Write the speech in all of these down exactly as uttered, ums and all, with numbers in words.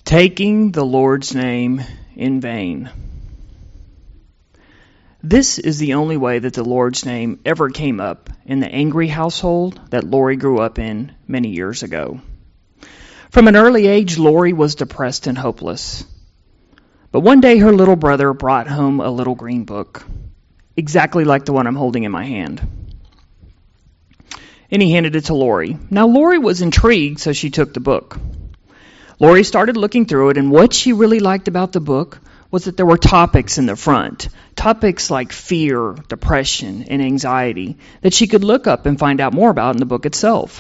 Taking the Lord's name in vain. This is the only way that the Lord's name ever came up in the angry household that Lori grew up in many years ago. From an early age, Lori was depressed and hopeless. But one day her little brother brought home a little green book, exactly like the one I'm holding in my hand. And he handed it to Lori. Now Lori was intrigued, so she took the book. Lori started looking through it, and what she really liked about the book was that there were topics in the front, topics like fear, depression, and anxiety that she could look up and find out more about in the book itself.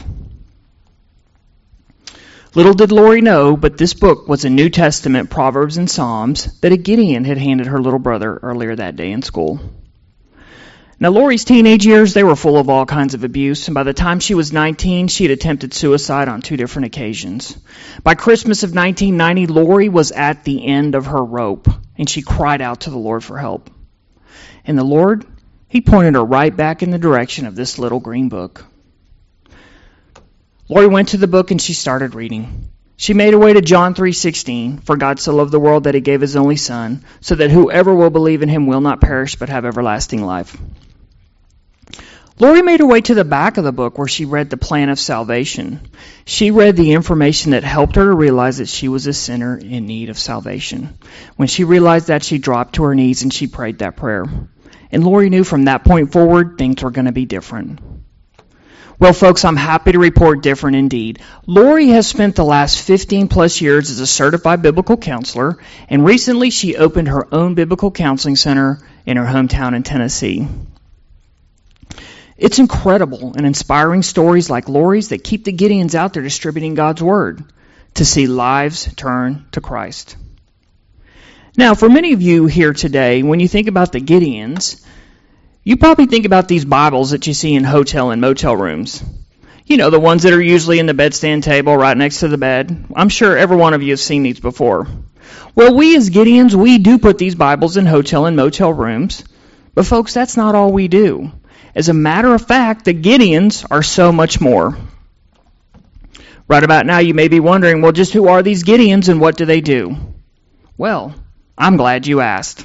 Little did Lori know, but this book was a New Testament Proverbs and Psalms that a Gideon had handed her little brother earlier that day in school. Now, Lori's teenage years, they were full of all kinds of abuse, and by the time she was nineteen, she had attempted suicide on two different occasions. By Christmas of nineteen ninety, Lori was at the end of her rope, and she cried out to the Lord for help. And the Lord, He pointed her right back in the direction of this little green book. Lori went to the book and she started reading. She made her way to John three sixteen, for God so loved the world that He gave His only Son, so that whoever will believe in Him will not perish but have everlasting life. Lori made her way to the back of the book where she read the plan of salvation. She read the information that helped her to realize that she was a sinner in need of salvation. When she realized that, she dropped to her knees and she prayed that prayer. And Lori knew from that point forward, things were going to be different. Well, folks, I'm happy to report different indeed. Lori has spent the last fifteen plus years as a certified biblical counselor, and recently she opened her own biblical counseling center in her hometown in Tennessee. It's incredible and inspiring stories like Lori's that keep the Gideons out there distributing God's Word to see lives turn to Christ. Now, for many of you here today, when you think about the Gideons, you probably think about these Bibles that you see in hotel and motel rooms. You know, the ones that are usually in the bedstand table right next to the bed. I'm sure every one of you has seen these before. Well, we as Gideons, we do put these Bibles in hotel and motel rooms. But folks, that's not all we do. As a matter of fact, the Gideons are so much more. Right about now, you may be wondering, well, just who are these Gideons and what do they do? Well, I'm glad you asked.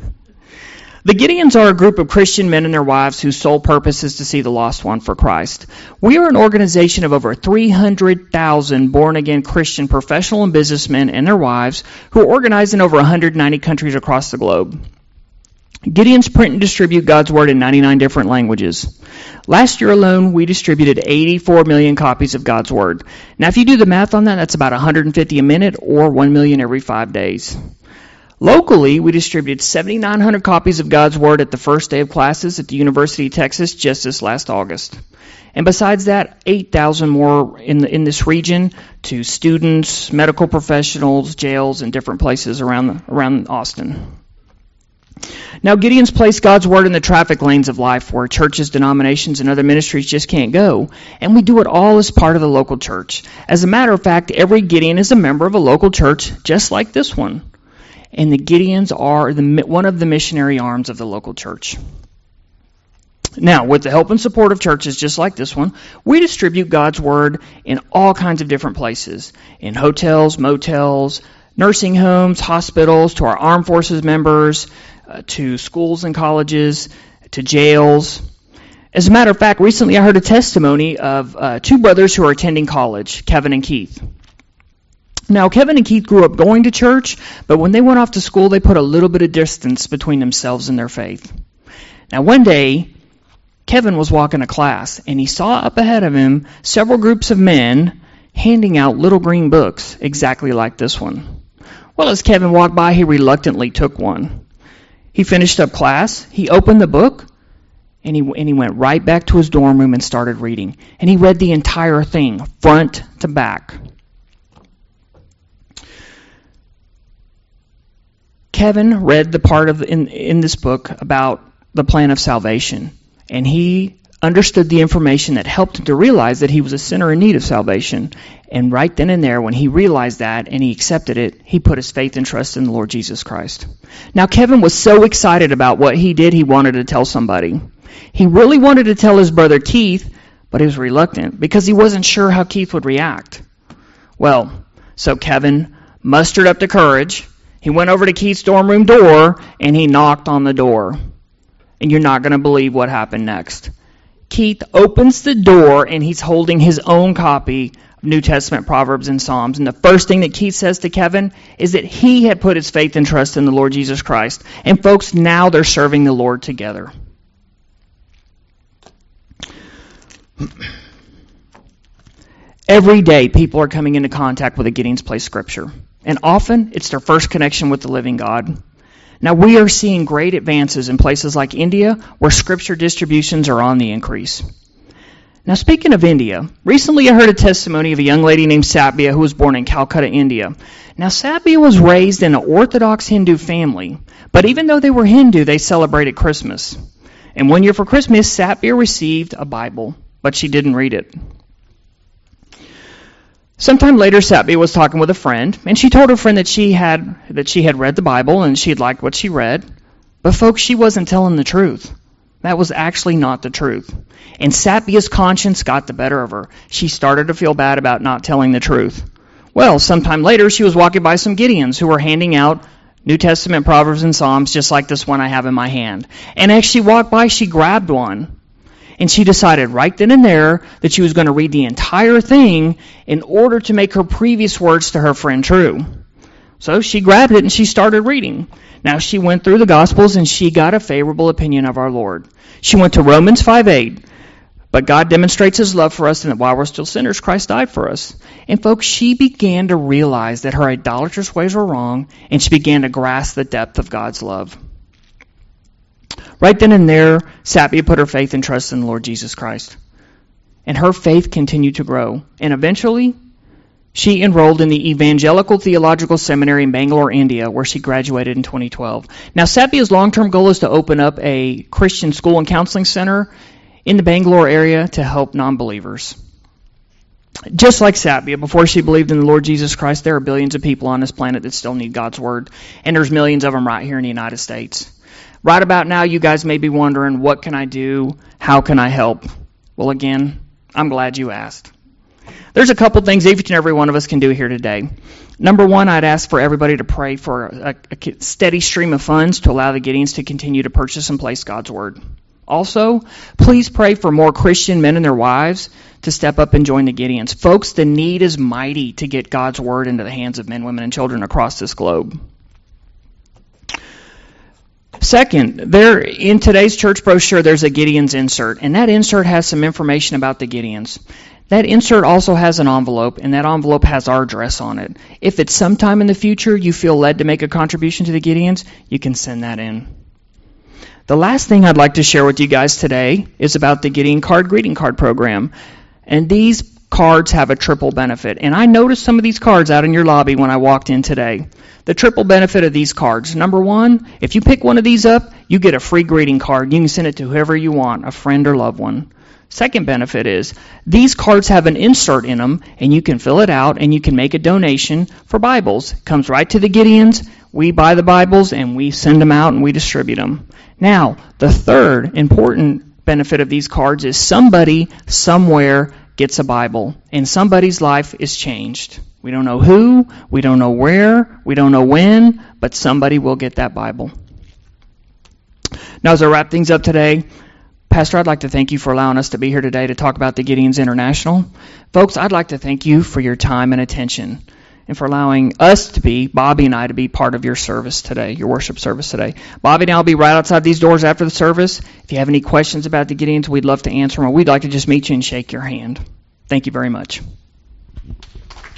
The Gideons are a group of Christian men and their wives whose sole purpose is to see the lost one for Christ. We are an organization of over three hundred thousand born-again Christian professional and businessmen and their wives who are organized in over one hundred ninety countries across the globe. Gideons print and distribute God's Word in ninety-nine different languages. Last year alone, we distributed eighty-four million copies of God's Word. Now, if you do the math on that, that's about one hundred fifty a minute or one million every five days. Locally, we distributed seven thousand nine hundred copies of God's Word at the first day of classes at the University of Texas just this last August. And besides that, eight thousand more in the, in this region to students, medical professionals, jails, and different places around around Austin. Now, Gideons place God's Word in the traffic lanes of life where churches, denominations, and other ministries just can't go. And we do it all as part of the local church. As a matter of fact, every Gideon is a member of a local church just like this one. And the Gideons are the, one of the missionary arms of the local church. Now, with the help and support of churches just like this one, we distribute God's Word in all kinds of different places. In hotels, motels, nursing homes, hospitals, to our armed forces members, uh, to schools and colleges, to jails. As a matter of fact, recently I heard a testimony of uh, two brothers who are attending college, Kevin and Keith. Now, Kevin and Keith grew up going to church, but when they went off to school, they put a little bit of distance between themselves and their faith. Now, one day, Kevin was walking to class, and he saw up ahead of him several groups of men handing out little green books exactly like this one. Well, as Kevin walked by, he reluctantly took one. He finished up class, he opened the book, and he, and he went right back to his dorm room and started reading. And he read the entire thing, front to back. Kevin read the part of in, in this book about the plan of salvation, and he understood the information that helped him to realize that he was a sinner in need of salvation. And right then and there, when he realized that and he accepted it, he put his faith and trust in the Lord Jesus Christ. Now, Kevin was so excited about what he did, he wanted to tell somebody. He really wanted to tell his brother Keith, but he was reluctant because he wasn't sure how Keith would react. Well, so Kevin mustered up the courage. He went over to Keith's dorm room door, and he knocked on the door. And you're not going to believe what happened next. Keith opens the door, and he's holding his own copy of New Testament Proverbs and Psalms. And the first thing that Keith says to Kevin is that he had put his faith and trust in the Lord Jesus Christ. And folks, now they're serving the Lord together. Every day, people are coming into contact with a Gideon's Place scripture. And often, it's their first connection with the living God. Now, we are seeing great advances in places like India, where scripture distributions are on the increase. Now, speaking of India, recently I heard a testimony of a young lady named Satya who was born in Calcutta, India. Now, Satya was raised in an Orthodox Hindu family, but even though they were Hindu, they celebrated Christmas. And one year for Christmas, Satya received a Bible, but she didn't read it. Sometime later, Satya was talking with a friend, and she told her friend that she had that she had read the Bible and she had liked what she read. But folks, she wasn't telling the truth. That was actually not the truth. And Satya's conscience got the better of her. She started to feel bad about not telling the truth. Well, sometime later, she was walking by some Gideons who were handing out New Testament Proverbs and Psalms, just like this one I have in my hand. And as she walked by, she grabbed one. And she decided right then and there that she was going to read the entire thing in order to make her previous words to her friend true. So she grabbed it and she started reading. Now she went through the Gospels and she got a favorable opinion of our Lord. She went to Romans five eight. But God demonstrates His love for us, and that while we're still sinners, Christ died for us. And folks, she began to realize that her idolatrous ways were wrong, and she began to grasp the depth of God's love. Right then and there, Satya put her faith and trust in the Lord Jesus Christ. And her faith continued to grow. And eventually, she enrolled in the Evangelical Theological Seminary in Bangalore, India, where she graduated in twenty twelve. Now, Satya's long-term goal is to open up a Christian school and counseling center in the Bangalore area to help non-believers. Just like Satya, before she believed in the Lord Jesus Christ, there are billions of people on this planet that still need God's Word. And there's millions of them right here in the United States. Right about now, you guys may be wondering, what can I do? How can I help? Well, again, I'm glad you asked. There's a couple things each and every one of us can do here today. Number one, I'd ask for everybody to pray for a, a steady stream of funds to allow the Gideons to continue to purchase and place God's Word. Also, please pray for more Christian men and their wives to step up and join the Gideons. Folks, the need is mighty to get God's Word into the hands of men, women, and children across this globe. Second, there in today's church brochure, there's a Gideons insert, and that insert has some information about the Gideons. That insert also has an envelope, and that envelope has our address on it. If it's sometime in the future you feel led to make a contribution to the Gideons, you can send that in. The last thing I'd like to share with you guys today is about the Gideon Card Greeting Card Program. And these cards have a triple benefit. And I noticed some of these cards out in your lobby when I walked in today. The triple benefit of these cards. Number one, if you pick one of these up, you get a free greeting card. You can send it to whoever you want, a friend or loved one. Second benefit is these cards have an insert in them, and you can fill it out, and you can make a donation for Bibles. It comes right to the Gideons. We buy the Bibles, and we send them out, and we distribute them. Now, the third important benefit of these cards is somebody, somewhere, gets a Bible, and somebody's life is changed. We don't know who, we don't know where, we don't know when, but somebody will get that Bible. Now, as I wrap things up today, Pastor, I'd like to thank you for allowing us to be here today to talk about the Gideons International. Folks, I'd like to thank you for your time and attention and for allowing us to be, Bobby and I, to be part of your service today, your worship service today. Bobby and I will be right outside these doors after the service. If you have any questions about the Gideons, we'd love to answer them, or we'd like to just meet you and shake your hand. Thank you very much.